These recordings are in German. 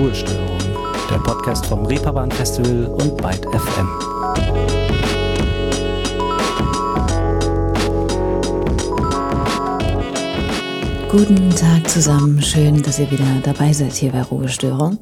Ruhestörung, der Podcast vom Reeperbahn Festival und Byte FM. Guten Tag zusammen, schön, dass ihr wieder dabei seid hier bei Ruhestörung.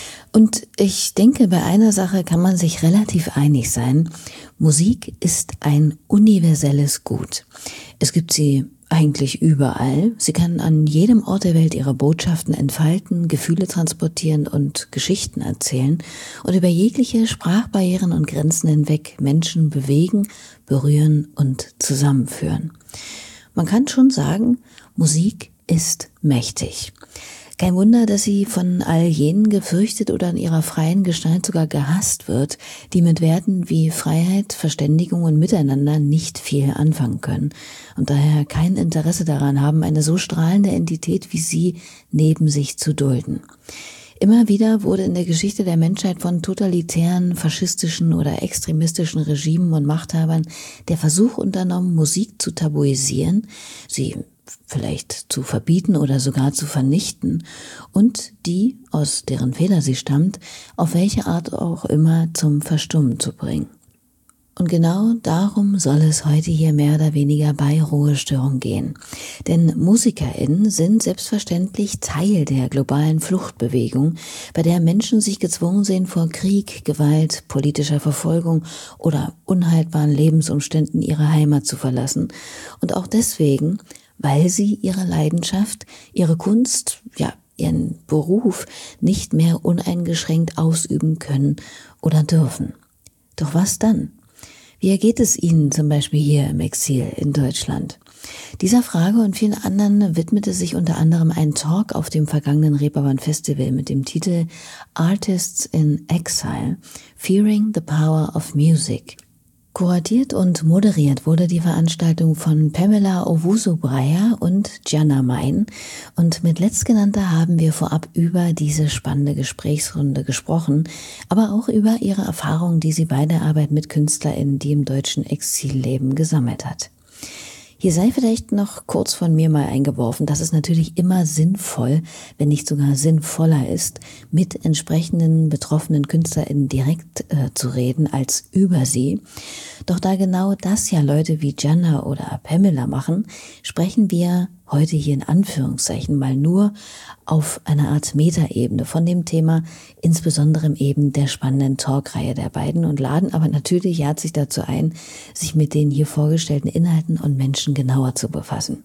Und ich denke, bei einer Sache kann man sich relativ einig sein. Musik ist ein universelles Gut. Es gibt sie eigentlich überall. Sie kann an jedem Ort der Welt ihre Botschaften entfalten, Gefühle transportieren und Geschichten erzählen und über jegliche Sprachbarrieren und Grenzen hinweg Menschen bewegen, berühren und zusammenführen. Man kann schon sagen, Musik ist mächtig. Kein Wunder, dass sie von all jenen gefürchtet oder in ihrer freien Gestalt sogar gehasst wird, die mit Werten wie Freiheit, Verständigung und Miteinander nicht viel anfangen können und daher kein Interesse daran haben, eine so strahlende Entität wie sie neben sich zu dulden. Immer wieder wurde in der Geschichte der Menschheit von totalitären, faschistischen oder extremistischen Regimen und Machthabern der Versuch unternommen, Musik zu tabuisieren, sie vielleicht zu verbieten oder sogar zu vernichten und die, aus deren Feder sie stammt, auf welche Art auch immer zum Verstummen zu bringen. Und genau darum soll es heute hier mehr oder weniger bei Ruhestörung gehen. Denn MusikerInnen sind selbstverständlich Teil der globalen Fluchtbewegung, bei der Menschen sich gezwungen sehen, vor Krieg, Gewalt, politischer Verfolgung oder unhaltbaren Lebensumständen ihre Heimat zu verlassen. Und auch deswegen, weil sie ihre Leidenschaft, ihre Kunst, ihren Beruf nicht mehr uneingeschränkt ausüben können oder dürfen. Doch was dann? Wie ergeht es Ihnen zum Beispiel hier im Exil in Deutschland? Dieser Frage und vielen anderen widmete sich unter anderem ein Talk auf dem vergangenen Reeperbahn Festival mit dem Titel Artists in Exile, Fearing the Power of Music. Kuratiert und moderiert wurde die Veranstaltung von Pamela Owusu-Breyer und Gianna Mein und mit letztgenannter haben wir vorab über diese spannende Gesprächsrunde gesprochen, aber auch über ihre Erfahrungen, die sie bei der Arbeit mit KünstlerInnen, die im deutschen Exil leben, gesammelt hat. Hier sei vielleicht noch kurz von mir mal eingeworfen, dass es natürlich immer sinnvoll, wenn nicht sogar sinnvoller ist, mit entsprechenden betroffenen KünstlerInnen direkt zu reden als über sie. Doch da genau das ja Leute wie Gianna oder Pamela machen, sprechen wir heute hier in Anführungszeichen mal nur auf einer Art Metaebene von dem Thema, insbesondere eben der spannenden Talkreihe der beiden und laden aber natürlich herzlich dazu ein, sich mit den hier vorgestellten Inhalten und Menschen genauer zu befassen.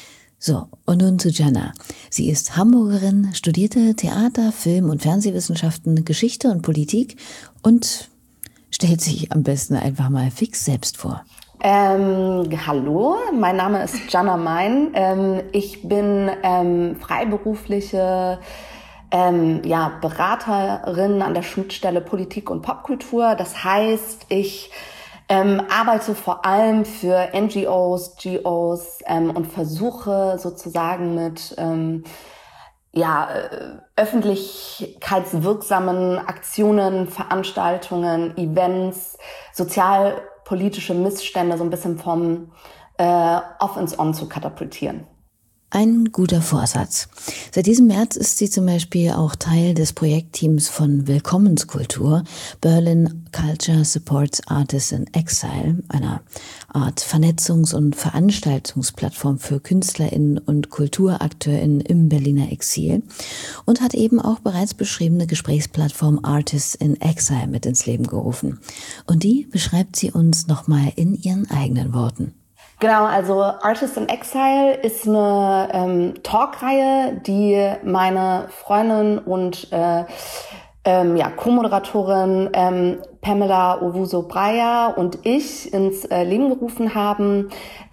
So, und nun zu Gianna. Sie ist Hamburgerin, studierte Theater, Film- und Fernsehwissenschaften, Geschichte und Politik und stellt sich am besten einfach mal fix selbst vor. Hallo, mein Name ist Gianna Mein. Ich bin freiberufliche Beraterin an der Schnittstelle Politik und Popkultur. Das heißt, ich arbeite vor allem für NGOs, GOs und versuche sozusagen mit öffentlichkeitswirksamen Aktionen, Veranstaltungen, Events, sozialpolitische Missstände so ein bisschen vom Off ins On zu katapultieren. Ein guter Vorsatz. Seit diesem März ist sie zum Beispiel auch Teil des Projektteams von Willkommenskultur, Berlin Culture Supports Artists in Exile, einer Art Vernetzungs- und Veranstaltungsplattform für KünstlerInnen und KulturakteurInnen im Berliner Exil und hat eben auch bereits beschriebene Gesprächsplattform Artists in Exile mit ins Leben gerufen. Und die beschreibt sie uns nochmal in ihren eigenen Worten. Genau, also Artists in Exile ist eine Talkreihe, die meine Freundin und Co-Moderatorin Pamela Owusu-Breyer und ich ins Leben gerufen haben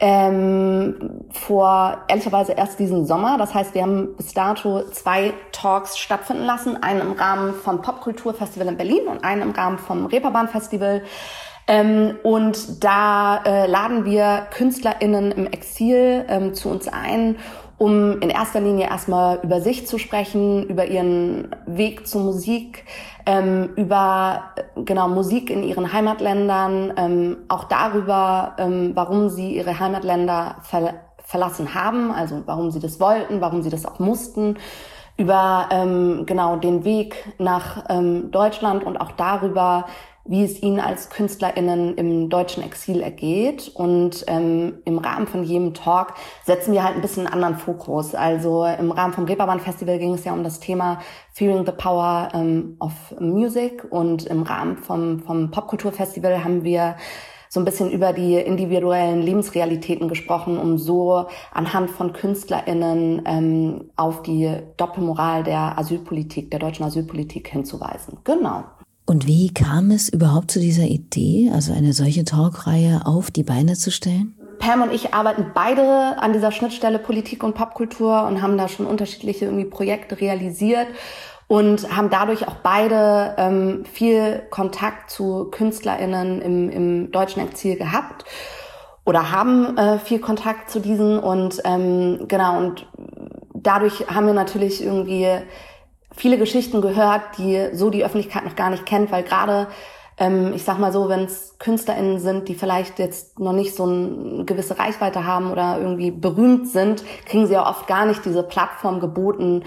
vor ehrlicherweise erst diesen Sommer. Das heißt, wir haben bis dato 2 Talks stattfinden lassen, einen im Rahmen vom Popkulturfestival in Berlin und einen im Rahmen vom Reeperbahn Festival. Und da laden wir KünstlerInnen im Exil zu uns ein, um in erster Linie erstmal über sich zu sprechen, über ihren Weg zur Musik, über Musik in ihren Heimatländern, auch darüber, warum sie ihre Heimatländer verlassen haben, also warum sie das wollten, warum sie das auch mussten, über genau den Weg nach Deutschland und auch darüber, wie es ihnen als KünstlerInnen im deutschen Exil ergeht. Und im Rahmen von jedem Talk setzen wir halt ein bisschen einen anderen Fokus. Also im Rahmen vom Reeperbahn Festival ging es ja um das Thema Feeling the Power of Music. Und im Rahmen vom Popkulturfestival haben wir so ein bisschen über die individuellen Lebensrealitäten gesprochen, um so anhand von KünstlerInnen auf die Doppelmoral der Asylpolitik, der deutschen Asylpolitik hinzuweisen. Genau. Und wie kam es überhaupt zu dieser Idee, also eine solche Talkreihe auf die Beine zu stellen? Pam und ich arbeiten beide an dieser Schnittstelle Politik und Popkultur und haben da schon unterschiedliche irgendwie Projekte realisiert und haben dadurch auch beide viel Kontakt zu KünstlerInnen im deutschen Exil gehabt oder haben viel Kontakt zu diesen und genau, und dadurch haben wir natürlich irgendwie viele Geschichten gehört, die so die Öffentlichkeit noch gar nicht kennt, weil gerade, ich sag mal so, wenn es KünstlerInnen sind, die vielleicht jetzt noch nicht so eine gewisse Reichweite haben oder irgendwie berühmt sind, kriegen sie ja oft gar nicht diese Plattform geboten,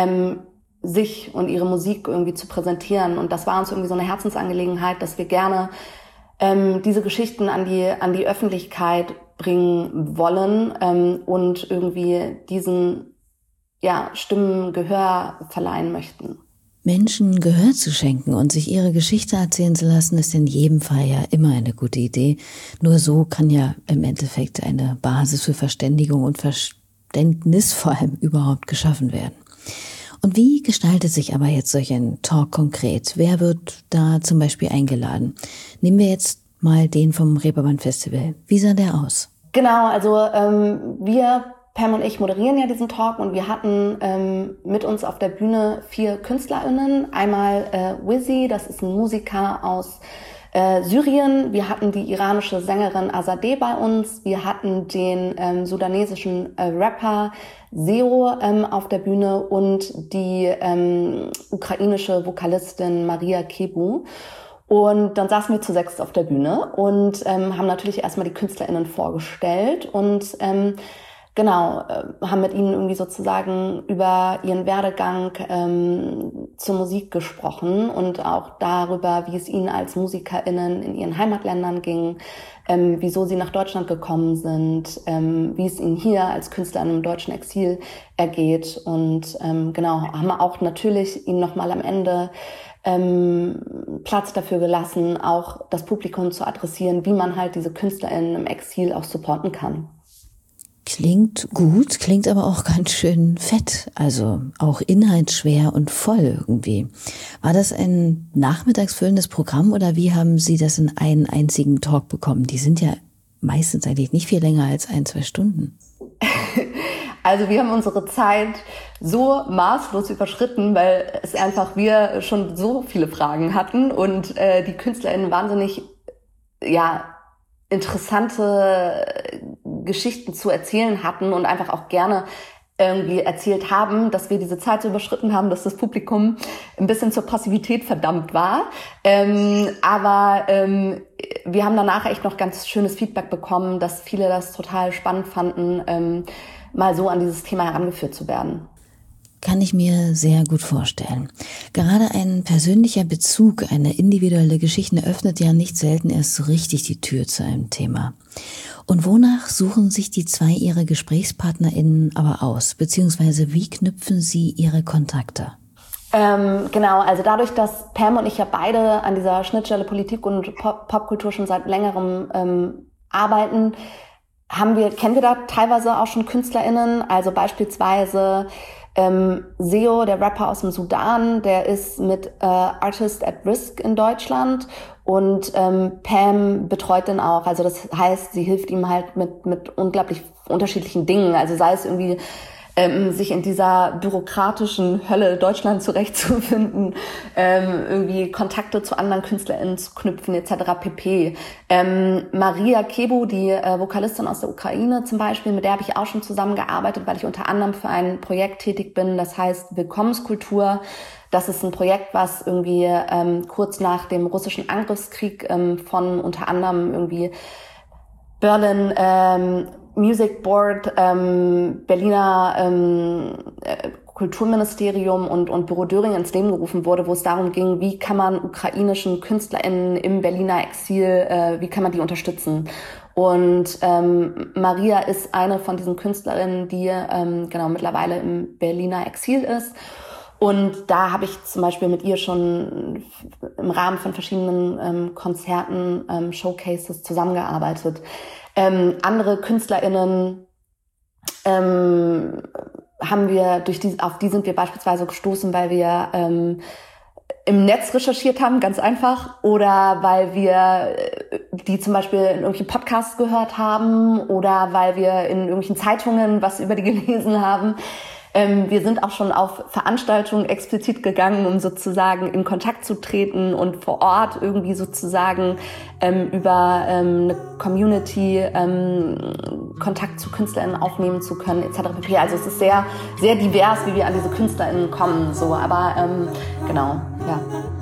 sich und ihre Musik irgendwie zu präsentieren. Und das war uns irgendwie so eine Herzensangelegenheit, dass wir gerne diese Geschichten an die Öffentlichkeit bringen wollen und irgendwie diesen Stimmen Gehör verleihen möchten. Menschen Gehör zu schenken und sich ihre Geschichte erzählen zu lassen, ist in jedem Fall ja immer eine gute Idee. Nur so kann ja im Endeffekt eine Basis für Verständigung und Verständnis vor allem überhaupt geschaffen werden. Und wie gestaltet sich aber jetzt solch ein Talk konkret? Wer wird da zum Beispiel eingeladen? Nehmen wir jetzt mal den vom Reeperbahn Festival. Wie sah der aus? Genau, also Pam und ich moderieren ja diesen Talk und wir hatten mit uns auf der Bühne 4 KünstlerInnen. Einmal Wizzy, das ist ein Musiker aus Syrien. Wir hatten die iranische Sängerin Azadeh bei uns. Wir hatten den sudanesischen Rapper Seo auf der Bühne und die ukrainische Vokalistin Maria Kebu. Und dann saßen wir zu 6 auf der Bühne und haben natürlich erstmal die KünstlerInnen vorgestellt und haben mit ihnen irgendwie sozusagen über ihren Werdegang zur Musik gesprochen und auch darüber, wie es ihnen als MusikerInnen in ihren Heimatländern ging, wieso sie nach Deutschland gekommen sind, wie es ihnen hier als KünstlerInnen im deutschen Exil ergeht und haben auch natürlich ihnen nochmal am Ende Platz dafür gelassen, auch das Publikum zu adressieren, wie man halt diese KünstlerInnen im Exil auch supporten kann. Klingt gut, klingt aber auch ganz schön fett, also auch inhaltsschwer und voll irgendwie. War das ein nachmittagsfüllendes Programm oder wie haben Sie das in einen einzigen Talk bekommen? Die sind ja meistens eigentlich nicht viel länger als 1-2 Stunden. Also wir haben unsere Zeit so maßlos überschritten, weil es einfach wir schon so viele Fragen hatten und die KünstlerInnen wahnsinnig, interessante Geschichten zu erzählen hatten und einfach auch gerne irgendwie erzählt haben, dass wir diese Zeit so überschritten haben, dass das Publikum ein bisschen zur Passivität verdammt war. Aber wir haben danach echt noch ganz schönes Feedback bekommen, dass viele das total spannend fanden, mal so an dieses Thema herangeführt zu werden. Kann ich mir sehr gut vorstellen. Gerade ein persönlicher Bezug, eine individuelle Geschichte öffnet ja nicht selten erst so richtig die Tür zu einem Thema. Und wonach suchen sich die 2 ihre GesprächspartnerInnen aber aus? Beziehungsweise wie knüpfen sie ihre Kontakte? Also dadurch, dass Pam und ich ja beide an dieser Schnittstelle Politik und Popkultur schon seit längerem arbeiten, kennen wir da teilweise auch schon KünstlerInnen, also beispielsweise Seo, der Rapper aus dem Sudan, der ist mit Artist at Risk in Deutschland und Pam betreut den auch. Also das heißt, sie hilft ihm halt mit unglaublich unterschiedlichen Dingen. Also sei es irgendwie sich in dieser bürokratischen Hölle Deutschland zurechtzufinden, irgendwie Kontakte zu anderen KünstlerInnen zu knüpfen, etc. pp. Maria Kebu, die Vokalistin aus der Ukraine zum Beispiel, mit der habe ich auch schon zusammengearbeitet, weil ich unter anderem für ein Projekt tätig bin, das heißt Willkommenskultur. Das ist ein Projekt, was irgendwie kurz nach dem russischen Angriffskrieg von unter anderem irgendwie Berlin Music Board, Berliner Kulturministerium und Büro Döring ins Leben gerufen wurde, wo es darum ging, wie kann man ukrainischen KünstlerInnen im Berliner Exil, wie kann man die unterstützen? Und Maria ist eine von diesen Künstlerinnen, die mittlerweile im Berliner Exil ist. Und da habe ich zum Beispiel mit ihr schon im Rahmen von verschiedenen Konzerten, Showcases zusammengearbeitet. Andere KünstlerInnen haben wir auf die sind wir beispielsweise gestoßen, weil wir im Netz recherchiert haben, ganz einfach, oder weil wir die zum Beispiel in irgendwelchen Podcasts gehört haben oder weil wir in irgendwelchen Zeitungen was über die gelesen haben. Wir sind auch schon auf Veranstaltungen explizit gegangen, um sozusagen in Kontakt zu treten und vor Ort irgendwie sozusagen über eine Community Kontakt zu KünstlerInnen aufnehmen zu können, etc. pp. Also es ist sehr, sehr divers, wie wir an diese KünstlerInnen kommen, so, aber genau, ja.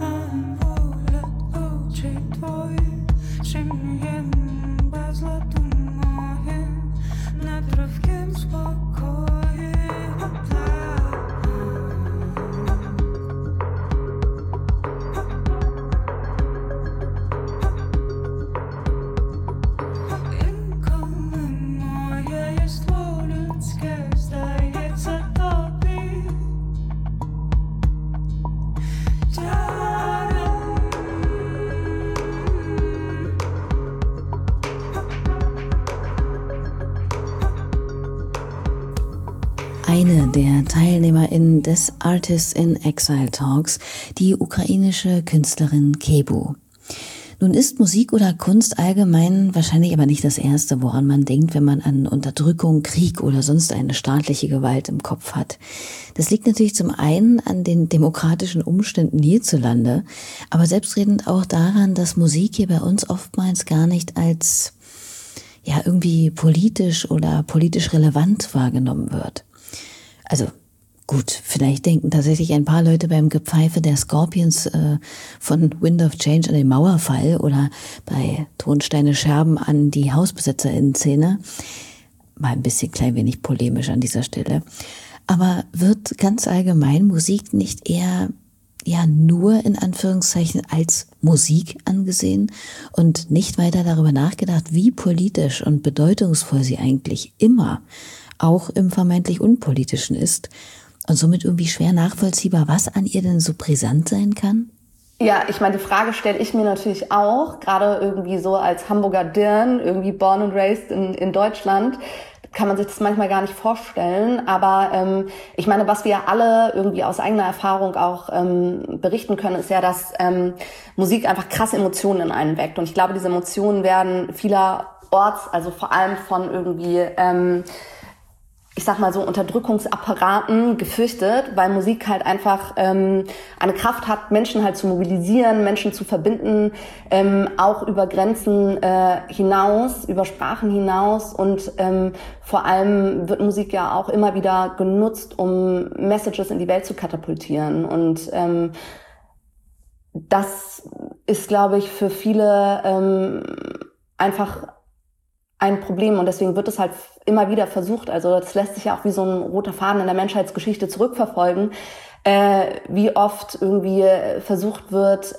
Eine der TeilnehmerInnen des Artists in Exile Talks, die ukrainische Künstlerin Kebu. Nun ist Musik oder Kunst allgemein wahrscheinlich aber nicht das Erste, woran man denkt, wenn man an Unterdrückung, Krieg oder sonst eine staatliche Gewalt im Kopf hat. Das liegt natürlich zum einen an den demokratischen Umständen hierzulande, aber selbstredend auch daran, dass Musik hier bei uns oftmals gar nicht als irgendwie politisch oder politisch relevant wahrgenommen wird. Also gut, vielleicht denken tatsächlich ein paar Leute beim Gepfeife der Scorpions von Wind of Change an den Mauerfall oder bei Tonsteine Scherben an die HausbesetzerInnen-Szene. Mal ein bisschen klein wenig polemisch an dieser Stelle. Aber wird ganz allgemein Musik nicht eher nur in Anführungszeichen als Musik angesehen und nicht weiter darüber nachgedacht, wie politisch und bedeutungsvoll sie eigentlich immer auch im vermeintlich Unpolitischen ist und somit irgendwie schwer nachvollziehbar, was an ihr denn so brisant sein kann? Ja, ich meine, die Frage stelle ich mir natürlich auch, gerade irgendwie so als Hamburger Dirn, irgendwie born and raised in Deutschland, kann man sich das manchmal gar nicht vorstellen. Aber ich meine, was wir alle irgendwie aus eigener Erfahrung auch berichten können, ist ja, dass Musik einfach krasse Emotionen in einen weckt. Und ich glaube, diese Emotionen werden vielerorts, also vor allem von irgendwie ich sag mal so Unterdrückungsapparaten gefürchtet, weil Musik halt einfach eine Kraft hat, Menschen halt zu mobilisieren, Menschen zu verbinden, auch über Grenzen hinaus, über Sprachen hinaus und vor allem wird Musik ja auch immer wieder genutzt, um Messages in die Welt zu katapultieren und das ist, glaube ich, für viele einfach ein Problem und deswegen wird es halt immer wieder versucht, also das lässt sich ja auch wie so ein roter Faden in der Menschheitsgeschichte zurückverfolgen, wie oft irgendwie versucht wird,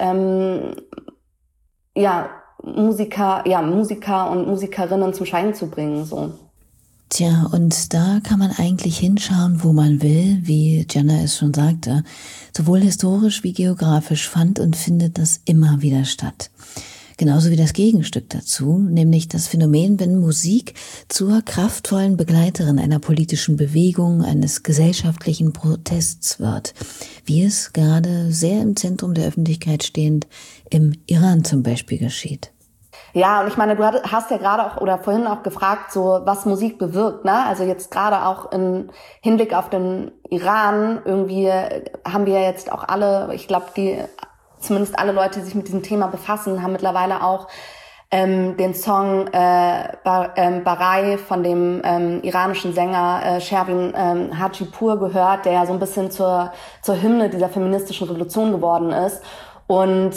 Musiker und Musikerinnen zum Schein zu bringen, so. Tja, und da kann man eigentlich hinschauen, wo man will, wie Jenna es schon sagte. Sowohl historisch wie geografisch fand und findet das immer wieder statt. Genauso wie das Gegenstück dazu, nämlich das Phänomen, wenn Musik zur kraftvollen Begleiterin einer politischen Bewegung, eines gesellschaftlichen Protests wird, wie es gerade sehr im Zentrum der Öffentlichkeit stehend im Iran zum Beispiel geschieht. Ja, und ich meine, du hast ja gerade auch oder vorhin auch gefragt, so was Musik bewirkt, ne? Also jetzt gerade auch im Hinblick auf den Iran, irgendwie haben wir jetzt auch alle, ich glaube, zumindest alle Leute, die sich mit diesem Thema befassen, haben mittlerweile auch den Song Barai von dem iranischen Sänger Shervin Hajipur gehört, der ja so ein bisschen zur Hymne dieser feministischen Revolution geworden ist. Und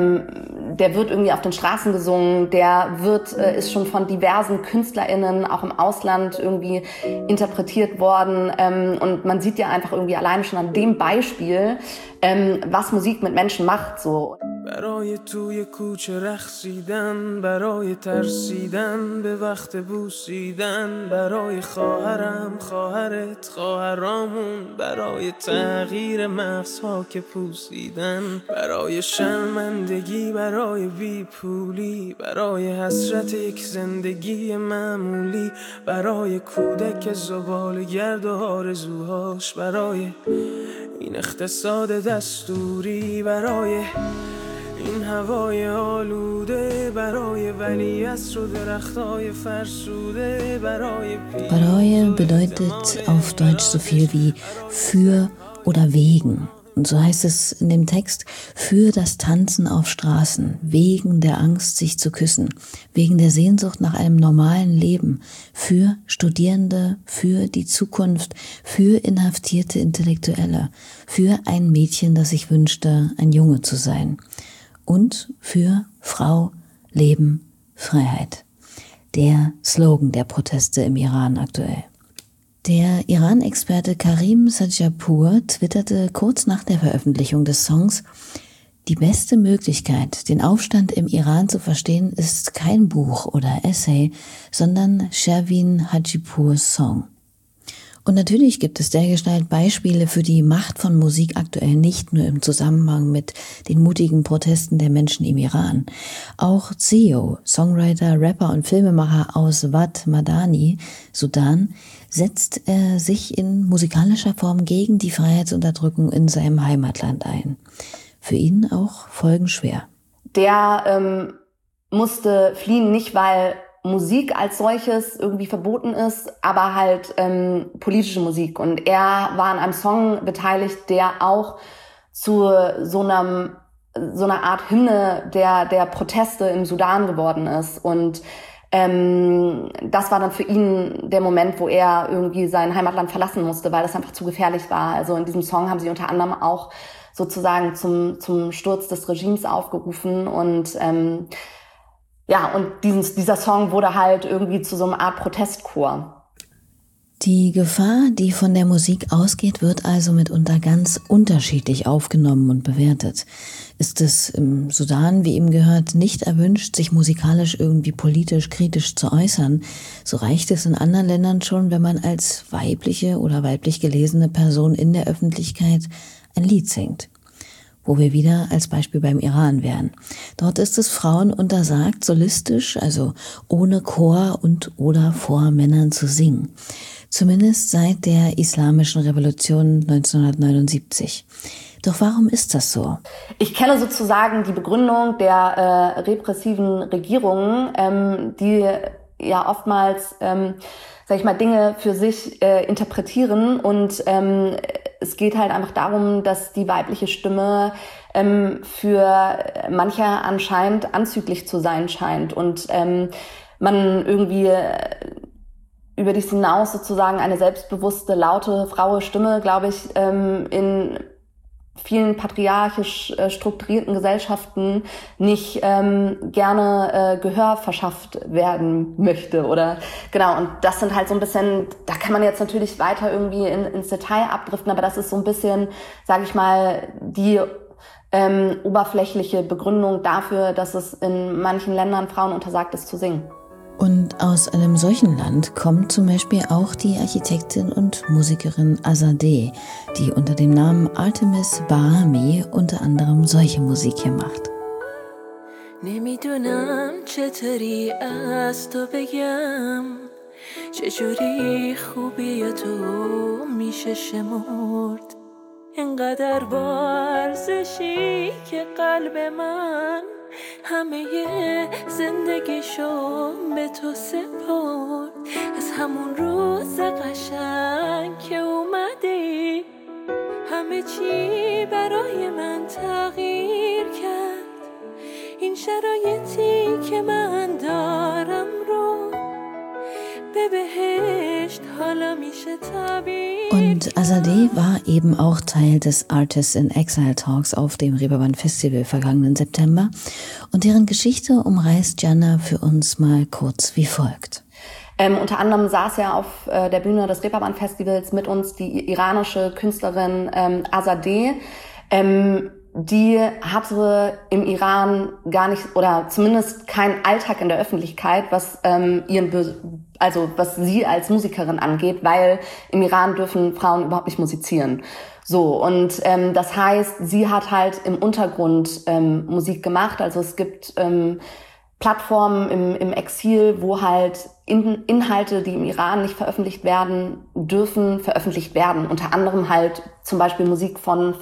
der wird irgendwie auf den Straßen gesungen, der ist schon von diversen KünstlerInnen auch im Ausland irgendwie interpretiert worden. Und man sieht ja einfach irgendwie alleine schon an dem Beispiel, was Musik mit Menschen macht. So. برای توی کوچه رقصیدن، برای ترسیدن به وقت بوسیدن، برای خواهرم، خواهرت، خواهرامون، برای تغییر مغزها که پوسیدن، برای شرمندگی، برای بیپولی، برای حسرت یک زندگی معمولی، برای کودک زباله‌گرد و آرزوهاش، برای این اقتصاد دستوری، برای این هوای آلوده، برای ولیعصر و درختای فرسوده، برای Bereue bedeutet auf Deutsch so viel wie für oder wegen. Und so heißt es in dem Text, für das Tanzen auf Straßen, wegen der Angst, sich zu küssen, wegen der Sehnsucht nach einem normalen Leben, für Studierende, für die Zukunft, für inhaftierte Intellektuelle, für ein Mädchen, das sich wünschte, ein Junge zu sein. Und für Frau, Leben, Freiheit. Der Slogan der Proteste im Iran aktuell. Der Iran-Experte Karim Sadjapur twitterte kurz nach der Veröffentlichung des Songs: Die beste Möglichkeit, den Aufstand im Iran zu verstehen, ist kein Buch oder Essay, sondern Shervin Hajipurs Song. Und natürlich gibt es dergestalt Beispiele für die Macht von Musik aktuell nicht nur im Zusammenhang mit den mutigen Protesten der Menschen im Iran. Auch Zeo, Songwriter, Rapper und Filmemacher aus Wad Madani, Sudan, setzt sich in musikalischer Form gegen die Freiheitsunterdrückung in seinem Heimatland ein. Für ihn auch folgenschwer. Der musste fliehen, nicht weil Musik als solches irgendwie verboten ist, aber halt politische Musik. Und er war an einem Song beteiligt, der auch zu so einer Art Hymne der Proteste im Sudan geworden ist. Und das war dann für ihn der Moment, wo er irgendwie sein Heimatland verlassen musste, weil das einfach zu gefährlich war. Also in diesem Song haben sie unter anderem auch sozusagen zum Sturz des Regimes aufgerufen. Und dieser Song wurde halt irgendwie zu so einer Art Protestchor. Die Gefahr, die von der Musik ausgeht, wird also mitunter ganz unterschiedlich aufgenommen und bewertet. Ist es im Sudan, wie ihm gehört, nicht erwünscht, sich musikalisch irgendwie politisch kritisch zu äußern, so reicht es in anderen Ländern schon, wenn man als weibliche oder weiblich gelesene Person in der Öffentlichkeit ein Lied singt. Wo wir wieder als Beispiel beim Iran wären. Dort ist es Frauen untersagt, solistisch, also ohne Chor und oder vor Männern zu singen. Zumindest seit der Islamischen Revolution 1979. Doch warum ist das so? Ich kenne sozusagen die Begründung der repressiven Regierungen, die ja oftmals, Dinge für sich interpretieren. Und es geht halt einfach darum, dass die weibliche Stimme für mancher anscheinend anzüglich zu sein scheint. Und man irgendwie über dies hinaus sozusagen eine selbstbewusste, laute Frauenstimme, glaube ich, in vielen patriarchisch strukturierten Gesellschaften nicht gerne Gehör verschafft werden möchte. Oder genau, und das sind halt so ein bisschen, da kann man jetzt natürlich weiter irgendwie ins Detail abdriften, aber das ist so ein bisschen, sage ich mal, die oberflächliche Begründung dafür, dass es in manchen Ländern Frauen untersagt ist zu singen. Und aus einem solchen Land kommt zum Beispiel auch die Architektin und Musikerin Azadeh, die unter dem Namen Artemis Barami unter anderem solche Musik hier macht. نمیدونم چطوری از تو بگم چجوری خوبی تو میشه شمرد اینقدر بارزشی که قلب من همه زندگیشو به تو سپرد از همون روز قشنگ که اومدی همه چی برای من تغییر کرد این شرایطی که من دارم رو به بهشت Und Azadeh war eben auch Teil des Artists in Exile Talks auf dem Reeperbahn Festival vergangenen September. Und deren Geschichte umreißt Gianna für uns mal kurz wie folgt. Unter anderem saß ja auf der Bühne des Reeperbahn Festivals mit uns die iranische Künstlerin Azadeh. Die hatte im Iran gar nicht, oder zumindest keinen Alltag in der Öffentlichkeit, was was sie als Musikerin angeht, weil im Iran dürfen Frauen überhaupt nicht musizieren. So, und das heißt, sie hat halt im Untergrund Musik gemacht. Also es gibt Plattformen im Exil, wo halt Inhalte, die im Iran nicht veröffentlicht werden dürfen, veröffentlicht werden. Unter anderem halt zum Beispiel Musik von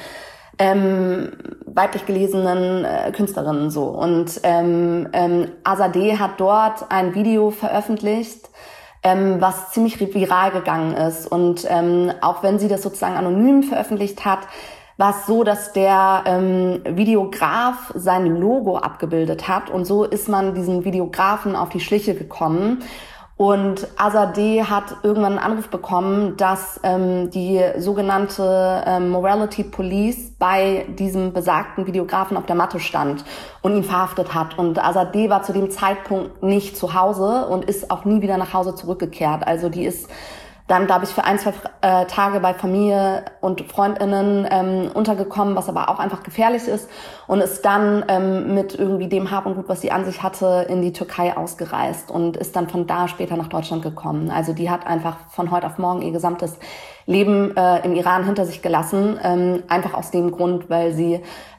weiblich gelesenen Künstlerinnen so. Und Azadeh hat dort ein Video veröffentlicht, was ziemlich viral gegangen ist. Und auch wenn sie das sozusagen anonym veröffentlicht hat, war es so, dass der Videograf sein Logo abgebildet hat. Und so ist man diesem Videografen auf die Schliche gekommen. Und Azadeh hat irgendwann einen Anruf bekommen, dass die sogenannte Morality Police bei diesem besagten Videografen auf der Matte stand und ihn verhaftet hat. Und Azadeh war zu dem Zeitpunkt nicht zu Hause und ist auch nie wieder nach Hause zurückgekehrt. Also die ist dann, glaube ich, für 1-2 Tage bei Familie und FreundInnen untergekommen, was aber auch einfach gefährlich ist, und ist dann mit irgendwie dem Hab und Gut, was sie an sich hatte, in die Türkei ausgereist und ist dann von da später nach Deutschland gekommen. Also die hat einfach von heute auf morgen ihr gesamtes Leben im Iran hinter sich gelassen, einfach aus dem Grund, weil sie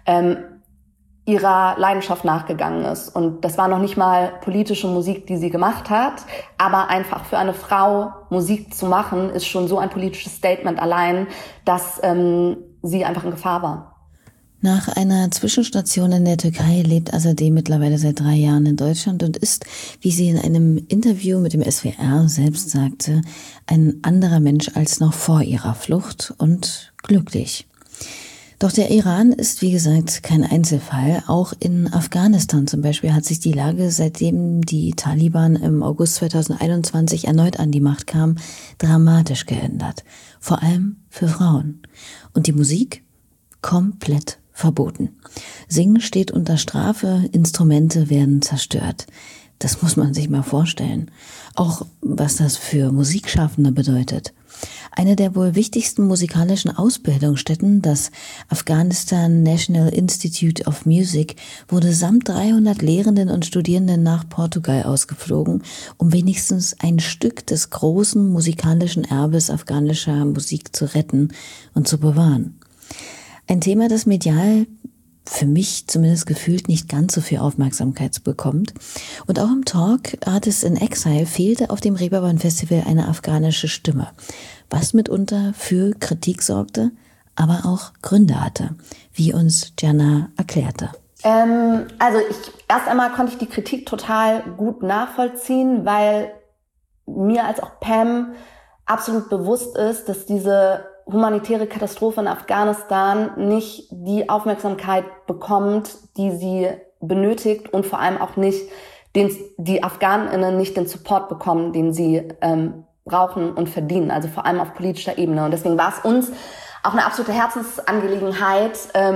ihrer Leidenschaft nachgegangen ist. Und das war noch nicht mal politische Musik, die sie gemacht hat, aber einfach für eine Frau Musik zu machen, ist schon so ein politisches Statement allein, dass sie einfach in Gefahr war. Nach einer Zwischenstation in der Türkei lebt Azadeh mittlerweile seit 3 Jahren in Deutschland und ist, wie sie in einem Interview mit dem SWR selbst sagte, ein anderer Mensch als noch vor ihrer Flucht und glücklich. Doch der Iran ist, wie gesagt, kein Einzelfall. Auch in Afghanistan zum Beispiel hat sich die Lage, seitdem die Taliban im August 2021 erneut an die Macht kamen, dramatisch geändert. Vor allem für Frauen. Und die Musik? Komplett verboten. Singen steht unter Strafe, Instrumente werden zerstört. Das muss man sich mal vorstellen. Auch was das für Musikschaffende bedeutet. Eine der wohl wichtigsten musikalischen Ausbildungsstätten, das Afghanistan National Institute of Music, wurde samt 300 Lehrenden und Studierenden nach Portugal ausgeflogen, um wenigstens ein Stück des großen musikalischen Erbes afghanischer Musik zu retten und zu bewahren. Ein Thema, das medial für mich zumindest gefühlt nicht ganz so viel Aufmerksamkeit bekommt. Und auch im Talk Artists in Exile fehlte auf dem Reeperbahn Festival eine afghanische Stimme, was mitunter für Kritik sorgte, aber auch Gründe hatte, wie uns Gianna erklärte. Erst einmal konnte ich die Kritik total gut nachvollziehen, weil mir als auch Pam absolut bewusst ist, dass diese humanitäre Katastrophe in Afghanistan nicht die Aufmerksamkeit bekommt, die sie benötigt, und vor allem auch nicht die AfghanInnen nicht den Support bekommen, den sie brauchen und verdienen, also vor allem auf politischer Ebene. Und deswegen war es uns auch eine absolute Herzensangelegenheit,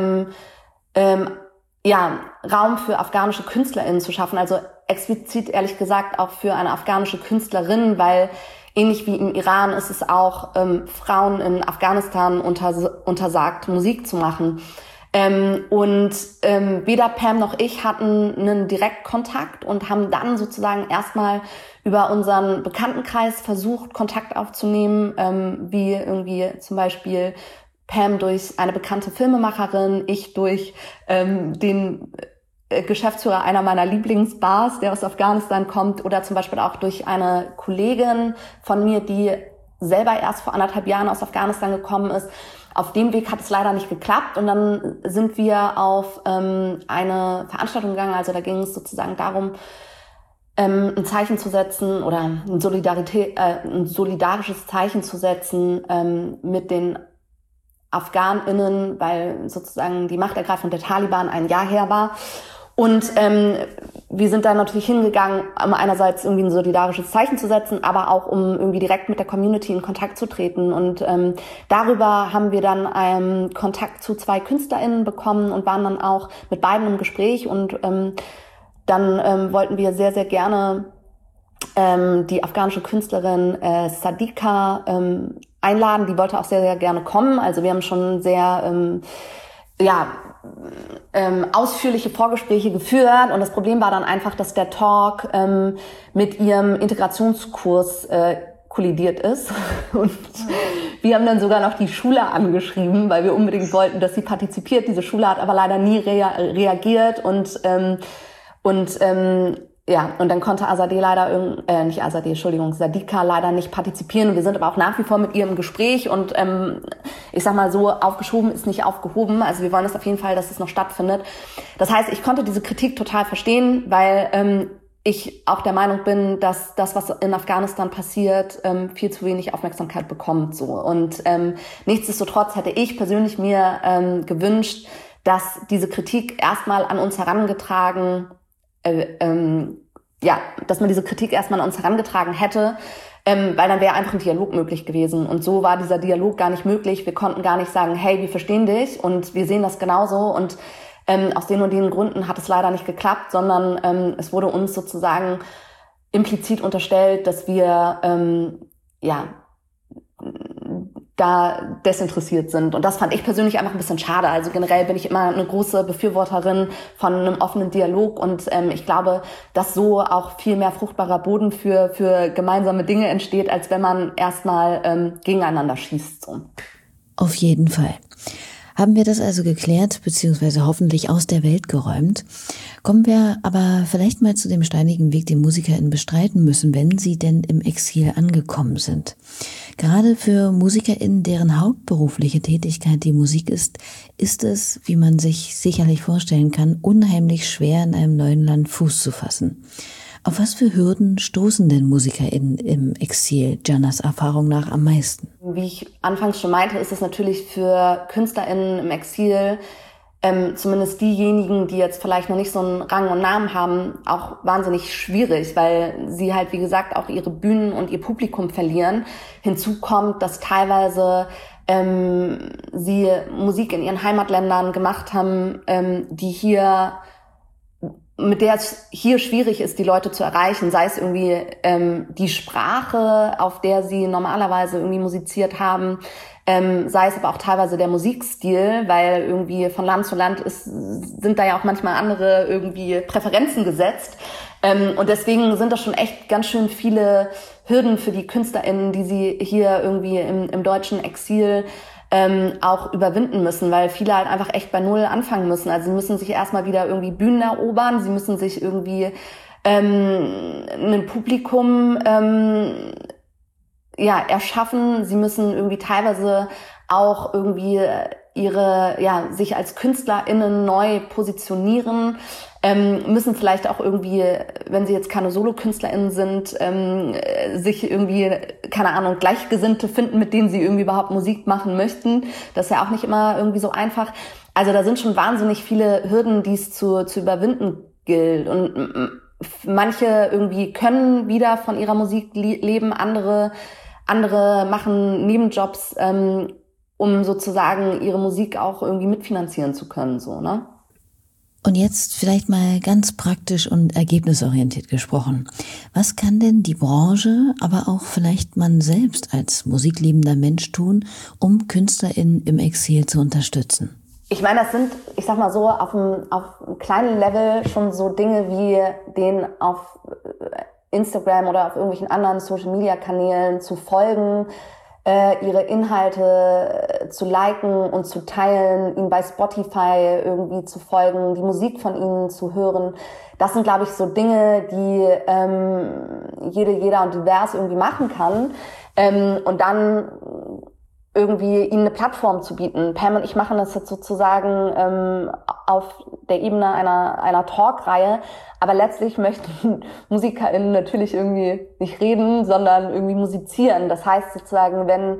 Raum für afghanische KünstlerInnen zu schaffen, also explizit ehrlich gesagt auch für eine afghanische Künstlerin, weil ähnlich wie im Iran ist es auch Frauen in Afghanistan untersagt, Musik zu machen. Weder Pam noch ich hatten einen Direktkontakt und haben dann sozusagen erstmal über unseren Bekanntenkreis versucht, Kontakt aufzunehmen, wie irgendwie zum Beispiel Pam durch eine bekannte Filmemacherin, ich durch den Geschäftsführer einer meiner Lieblingsbars, der aus Afghanistan kommt, oder zum Beispiel auch durch eine Kollegin von mir, die selber erst vor 1,5 Jahren aus Afghanistan gekommen ist. Auf dem Weg hat es leider nicht geklappt, und dann sind wir auf eine Veranstaltung gegangen. Also da ging es sozusagen darum, ein Zeichen zu setzen oder ein solidarisches Zeichen zu setzen mit den AfghanInnen, weil sozusagen die Machtergreifung der Taliban ein Jahr her war. Und wir sind da natürlich hingegangen, um einerseits irgendwie ein solidarisches Zeichen zu setzen, aber auch um irgendwie direkt mit der Community in Kontakt zu treten. Und darüber haben wir dann Kontakt zu 2 KünstlerInnen bekommen und waren dann auch mit beiden im Gespräch. Und dann wollten wir sehr, sehr gerne die afghanische Künstlerin Sadika einladen. Die wollte auch sehr, sehr gerne kommen. Also wir haben schon sehr ausführliche Vorgespräche geführt, und das Problem war dann einfach, dass der Talk mit ihrem Integrationskurs kollidiert ist, und wir haben dann sogar noch die Schule angeschrieben, weil wir unbedingt wollten, dass sie partizipiert. Diese Schule hat aber leider nie reagiert, und dann konnte Sadika leider nicht partizipieren. Wir sind aber auch nach wie vor mit ihr im Gespräch, und ich sag mal so, aufgeschoben ist nicht aufgehoben. Also wir wollen es auf jeden Fall, dass es noch stattfindet. Das heißt, ich konnte diese Kritik total verstehen, weil ich auch der Meinung bin, dass das, was in Afghanistan passiert, viel zu wenig Aufmerksamkeit bekommt. So. Und nichtsdestotrotz hätte ich persönlich mir gewünscht, dass diese Kritik erstmal an uns herangetragen dass man diese Kritik erstmal an uns herangetragen hätte, weil dann wäre einfach ein Dialog möglich gewesen. Und so war dieser Dialog gar nicht möglich. Wir konnten gar nicht sagen, hey, wir verstehen dich und wir sehen das genauso. Und aus den und den Gründen hat es leider nicht geklappt, sondern es wurde uns sozusagen implizit unterstellt, dass wir da desinteressiert sind. Und das fand ich persönlich einfach ein bisschen schade. Also generell bin ich immer eine große Befürworterin von einem offenen Dialog, und ich glaube, dass so auch viel mehr fruchtbarer Boden für gemeinsame Dinge entsteht, als wenn man erstmal gegeneinander schießt. So. Auf jeden Fall. Haben wir das also geklärt, beziehungsweise hoffentlich aus der Welt geräumt? Kommen wir aber vielleicht mal zu dem steinigen Weg, den MusikerInnen bestreiten müssen, wenn sie denn im Exil angekommen sind. Gerade für MusikerInnen, deren hauptberufliche Tätigkeit die Musik ist es, wie man sich sicherlich vorstellen kann, unheimlich schwer, in einem neuen Land Fuß zu fassen. Auf was für Hürden stoßen denn MusikerInnen im Exil, Jannas Erfahrung nach, am meisten? Wie ich anfangs schon meinte, ist es natürlich für KünstlerInnen im Exil, zumindest diejenigen, die jetzt vielleicht noch nicht so einen Rang und Namen haben, auch wahnsinnig schwierig, weil sie halt, wie gesagt, auch ihre Bühnen und ihr Publikum verlieren. Hinzu kommt, dass teilweise sie Musik in ihren Heimatländern gemacht haben, mit der es hier schwierig ist, die Leute zu erreichen, sei es irgendwie die Sprache, auf der sie normalerweise irgendwie musiziert haben, sei es aber auch teilweise der Musikstil, weil irgendwie von Land zu Land sind da ja auch manchmal andere irgendwie Präferenzen gesetzt. Und deswegen sind das schon echt ganz schön viele Hürden für die KünstlerInnen, die sie hier irgendwie im deutschen Exil auch überwinden müssen, weil viele halt einfach echt bei Null anfangen müssen. Also sie müssen sich erstmal wieder irgendwie Bühnen erobern, sie müssen sich irgendwie ein Publikum erschaffen, sie müssen irgendwie teilweise auch irgendwie sich als KünstlerInnen neu positionieren, müssen vielleicht auch irgendwie, wenn sie jetzt keine Solo-KünstlerInnen sind, sich irgendwie, keine Ahnung, Gleichgesinnte finden, mit denen sie irgendwie überhaupt Musik machen möchten. Das ist ja auch nicht immer irgendwie so einfach. Also da sind schon wahnsinnig viele Hürden, die es zu überwinden gilt. Und manche irgendwie können wieder von ihrer Musik leben, andere machen Nebenjobs, um sozusagen ihre Musik auch irgendwie mitfinanzieren zu können, so, ne? Und jetzt vielleicht mal ganz praktisch und ergebnisorientiert gesprochen. Was kann denn die Branche, aber auch vielleicht man selbst als musikliebender Mensch tun, um KünstlerInnen im Exil zu unterstützen? Ich meine, das sind, ich sag mal so, auf einem kleinen Level schon so Dinge wie den auf Instagram oder auf irgendwelchen anderen Social-Media-Kanälen zu folgen, ihre Inhalte zu liken und zu teilen, ihnen bei Spotify irgendwie zu folgen, die Musik von ihnen zu hören. Das sind, glaube ich, so Dinge, die jeder und divers irgendwie machen kann. Und dann irgendwie ihnen eine Plattform zu bieten. Pam und ich machen das jetzt sozusagen auf der Ebene einer Talkreihe, aber letztlich möchten MusikerInnen natürlich irgendwie nicht reden, sondern irgendwie musizieren. Das heißt sozusagen, wenn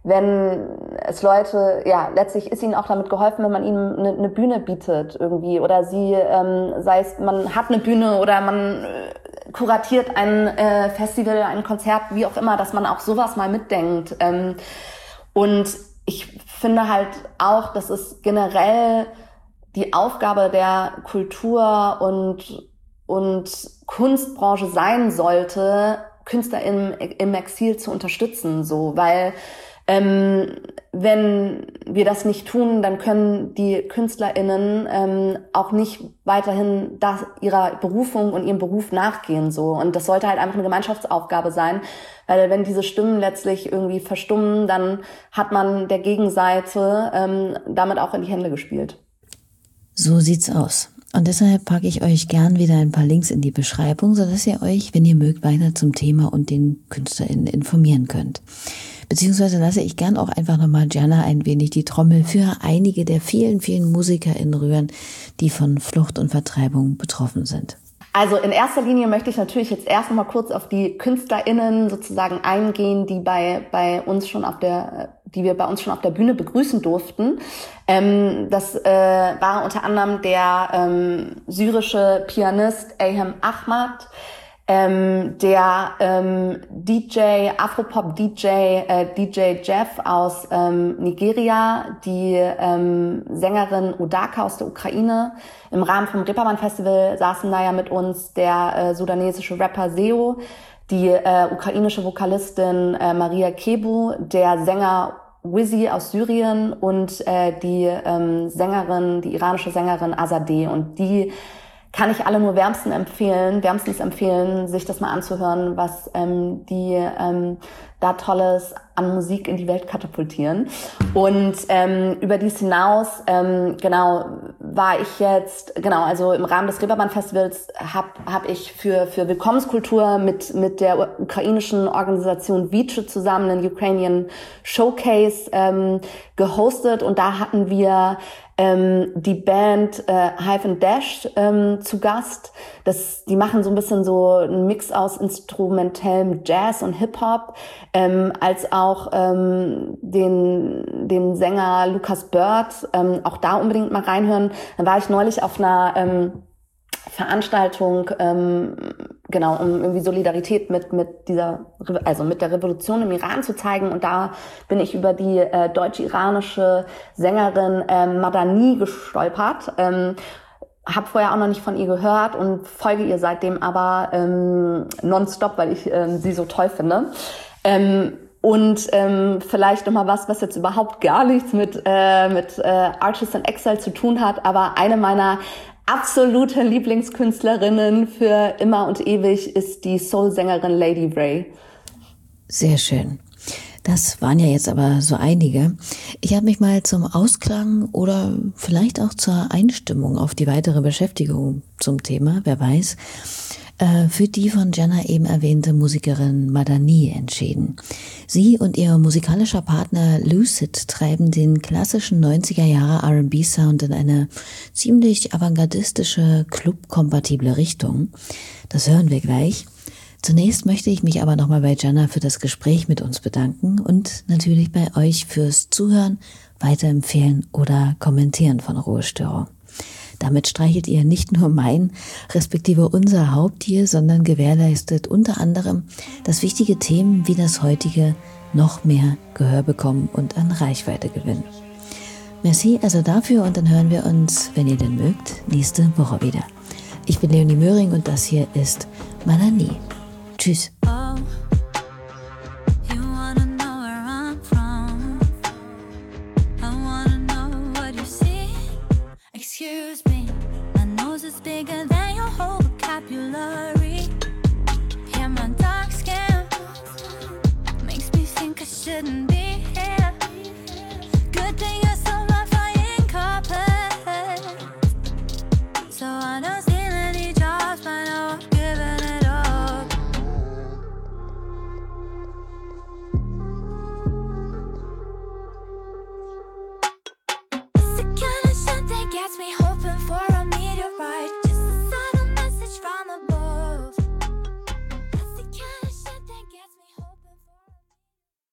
wenn es Leute, ja, letztlich ist ihnen auch damit geholfen, wenn man ihnen eine Bühne bietet irgendwie oder sie, sei es, man hat eine Bühne oder man kuratiert ein Festival, ein Konzert, wie auch immer, dass man auch sowas mal mitdenkt. Und ich finde halt auch, dass es generell die Aufgabe der Kultur und Kunstbranche sein sollte, Künstler im Exil zu unterstützen, so, weil wenn wir das nicht tun, dann können die KünstlerInnen auch nicht weiterhin ihrer Berufung und ihrem Beruf nachgehen, so. Und das sollte halt einfach eine Gemeinschaftsaufgabe sein, weil wenn diese Stimmen letztlich irgendwie verstummen, dann hat man der Gegenseite damit auch in die Hände gespielt. So sieht's aus. Und deshalb packe ich euch gern wieder ein paar Links in die Beschreibung, sodass ihr euch, wenn ihr mögt, weiter zum Thema und den KünstlerInnen informieren könnt. Beziehungsweise lasse ich gern auch einfach nochmal Gianna ein wenig die Trommel für einige der vielen, vielen MusikerInnen rühren, die von Flucht und Vertreibung betroffen sind. Also in erster Linie möchte ich natürlich jetzt erst mal kurz auf die KünstlerInnen sozusagen eingehen, die wir bei uns schon auf der Bühne begrüßen durften. Das war unter anderem der syrische Pianist Ayhem Ahmad, der DJ Jeff aus Nigeria, die Sängerin Udaka aus der Ukraine. Im Rahmen vom Reeperbahn Festival saßen da ja mit uns der sudanesische Rapper Seo, die ukrainische Vokalistin Maria Kebu, der Sänger Wizzy aus Syrien und die iranische Sängerin Azadeh. Und die kann ich alle nur wärmstens empfehlen, sich das mal anzuhören, was die da Tolles an Musik in die Welt katapultieren. Und über dies hinaus, war ich jetzt, also im Rahmen des Reeperbahn Festivals hab ich für Willkommenskultur mit der ukrainischen Organisation Vice zusammen einen Ukrainian Showcase gehostet, und da hatten wir die Band Hive and Dash zu Gast. Die machen so ein bisschen so einen Mix aus instrumentellem Jazz und Hip-Hop, als auch den Sänger Lucas Bird, auch da unbedingt mal reinhören. Dann war ich neulich auf einer Veranstaltung, um irgendwie Solidarität mit der Revolution im Iran zu zeigen, und da bin ich über die deutsch-iranische Sängerin Madani gestolpert. Hab vorher auch noch nicht von ihr gehört und folge ihr seitdem aber nonstop, weil ich sie so toll finde. Vielleicht nochmal was jetzt überhaupt gar nichts mit Artists in Exile zu tun hat, aber eine meiner absolute Lieblingskünstlerinnen für immer und ewig ist die Soul-Sängerin Lady Ray. Sehr schön. Das waren ja jetzt aber so einige. Ich habe mich mal zum Ausklang oder vielleicht auch zur Einstimmung auf die weitere Beschäftigung zum Thema, wer weiß, für die von Gianna eben erwähnte Musikerin Madani entschieden. Sie und ihr musikalischer Partner Lucid treiben den klassischen 90er-Jahre R&B-Sound in eine ziemlich avantgardistische, clubkompatible Richtung. Das hören wir gleich. Zunächst möchte ich mich aber nochmal bei Gianna für das Gespräch mit uns bedanken und natürlich bei euch fürs Zuhören, Weiterempfehlen oder Kommentieren von Ruhestörung. Damit streichelt ihr nicht nur mein, respektive unser Haupttier, sondern gewährleistet unter anderem, dass wichtige Themen wie das heutige noch mehr Gehör bekommen und an Reichweite gewinnen. Merci also dafür, und dann hören wir uns, wenn ihr denn mögt, nächste Woche wieder. Ich bin Leonie Möhring und das hier ist Madani. Tschüss. Excuse me, my nose is bigger